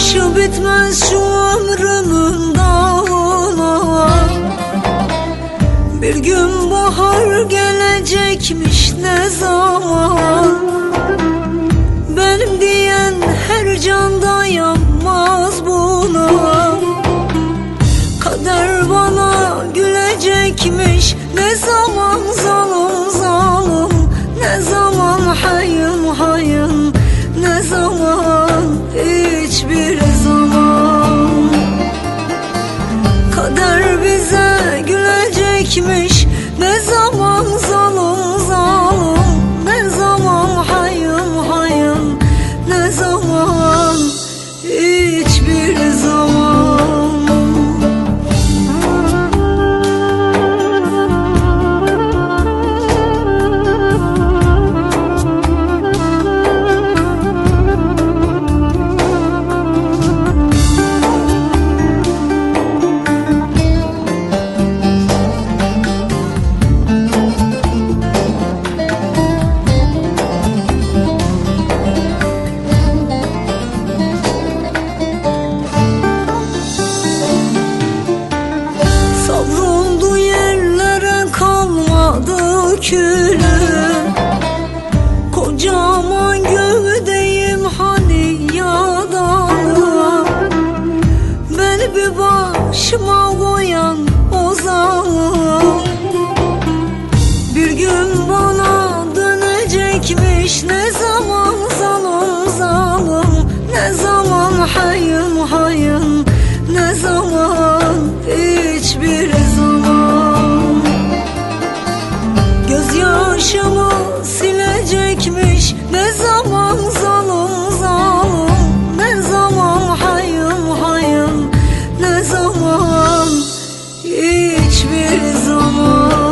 Kışı bitmez şu ömrümün dağına, bir gün bahar gelecekmiş ne zaman. Benim diyen her can dayanmaz buna. Kader bana gülecekmiş ne zaman, zalim zalim ne zaman, hayın hayın ne zaman, hiçbir zaman. Kader bize gülecekmiş ne zaman, zalim zalim ne zaman, hayın hayın ne zaman, hiçbir zaman. Savruldu yerlere kalmadı külüm, kocaman gövdeyim hani yadanım. Beni bir başıma koyan o zalim, bir gün bana dönecekmiş ne zaman, zalim zalim ne zaman, hayın hayın ne zaman, hiçbir zaman. Gözyaşımı silecekmiş ne zaman, zalim zalim ne zaman, hayın hayın ne zaman, hiçbir zaman.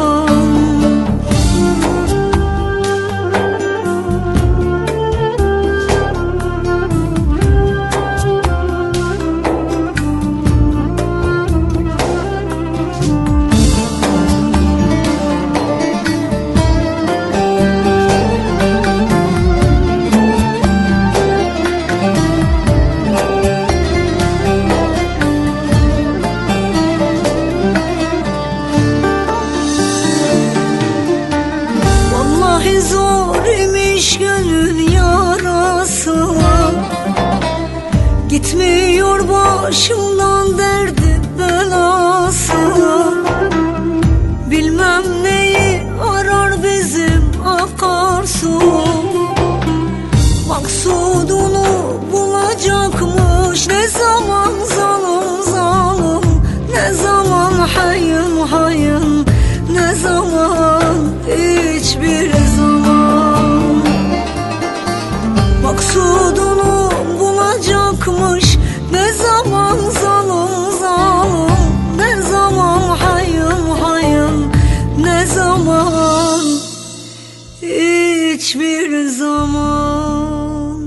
Vallahi zor imiş gönül yarası, gitmiyor başımdan derdi belası. Bilmem neyi arar bizim akarsu, maksudunu bulacakmış ne zaman, zalim zalim ne zaman, hayın hayın ne zaman, hiçbir zaman. Maksudunu bulacakmış ne zaman, zalim zalim ne zaman, hayın hayın ne zaman, hiçbir zaman.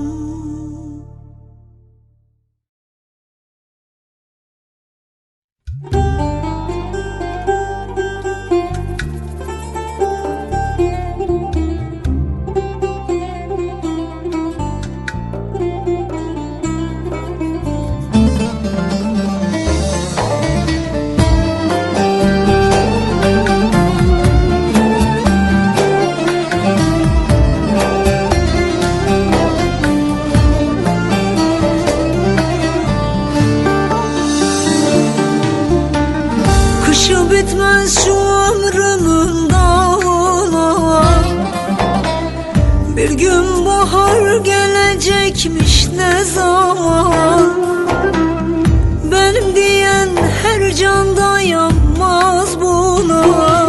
Kışı bitmez şu ömrümün dağına, bir gün bahar gelecekmiş ne zaman. Benim diyen her can dayanmaz buna.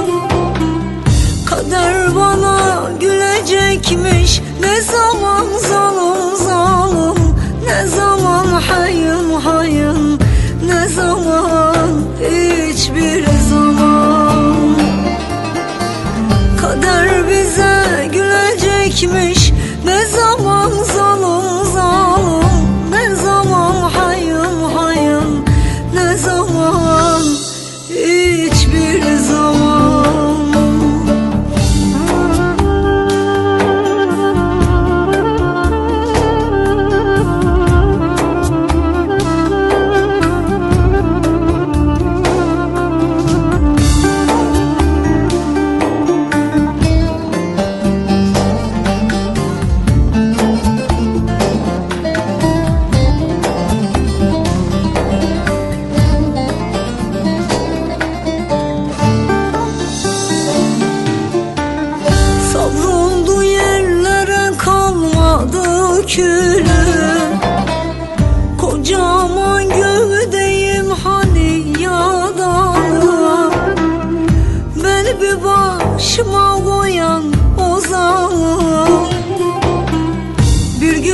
Kader bana gülecekmiş ne zaman, zalim zalim ne zaman, hayın hayın ne zaman, hiçbir zaman. Kader bize gülecekmiş ne zaman, zalim zalim ne zaman,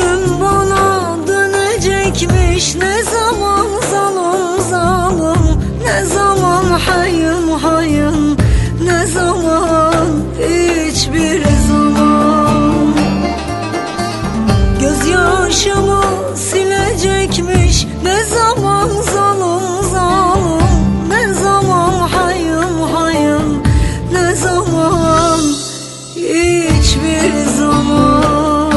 Ölüm bana dönecekmiş, ne zaman zalim zalim, ne zaman hayın hayın, ne zaman, hiçbir zaman. Gözyaşımı silecekmiş, ne zaman zalim zalim, ne zaman hayın hayın, ne zaman, hiçbir zaman.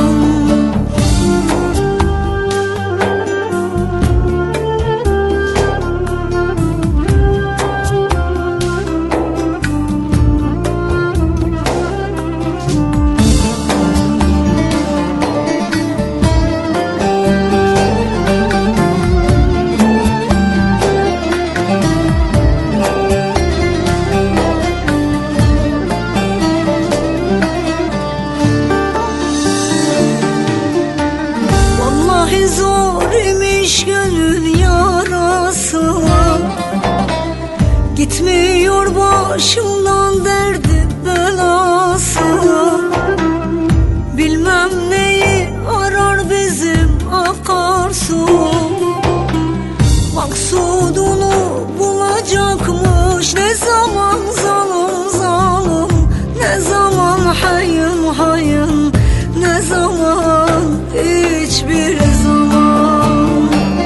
Zor imiş gönül yarası, gitmiyor başımdan derdi belası. Bilmem neyi arar bizim akarsu, maksudunu bulacakmış, ne zaman zalim zalim, ne zaman hayın hayın, ne zaman, hiçbir zaman.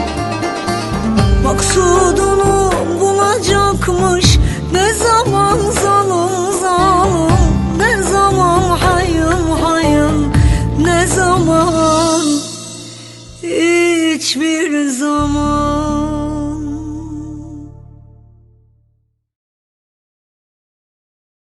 Maksudunu bulacakmış, ne zaman zalim zalim, ne zaman hayın hayın, ne zaman, hiçbir zaman.